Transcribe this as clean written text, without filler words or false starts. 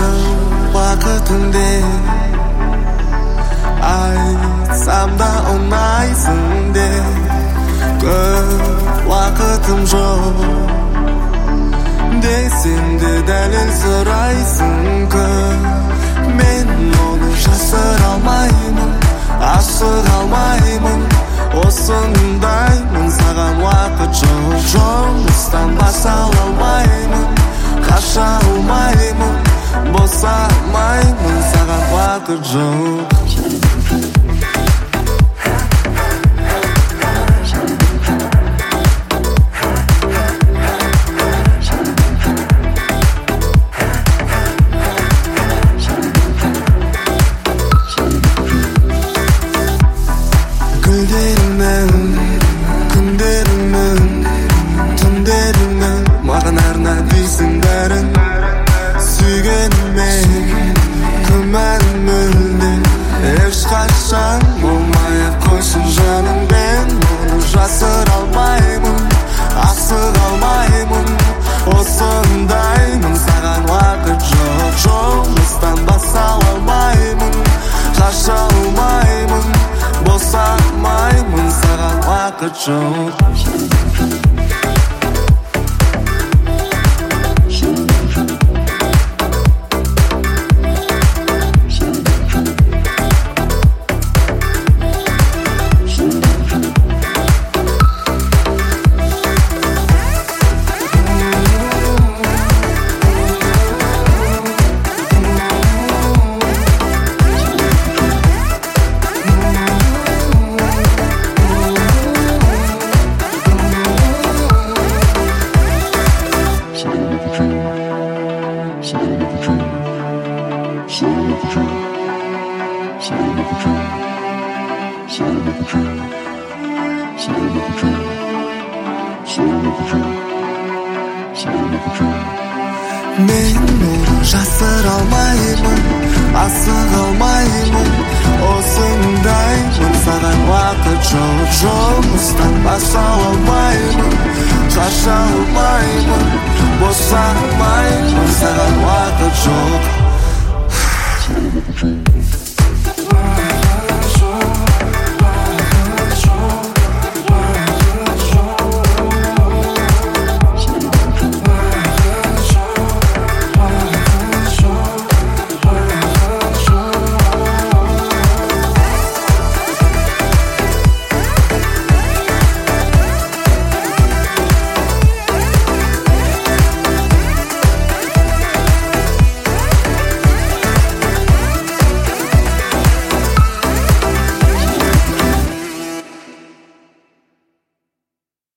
uақытыңде айтсам да ұнайсың де көп уақытым жоқ десем де дәлел сұрайсың көп мен оны жасыра алмаймын ашық алмаймын осындаймын саған уақыт жоқ жұмыстан баса алмаймын қаша алмаймын босамаймын саған уақыт жоқ маған арна дейсің бәрін сүйгеніме күмән мүлде ешқашан болмай-ақ қойсын жаным мен оны жасыра алмаймын асыға алмаймын осындаймын саған уақыт жоқ жұмыстан баса алмаймын қаша алмаймын босамаймын саған уақыт жоқ мен оны жасыра алмаймын асыға алмаймын осындаймын саған уақыт жоқ жұмыстан баса алмаймын қаша алмаймын босамаймын саған уақыт жоқ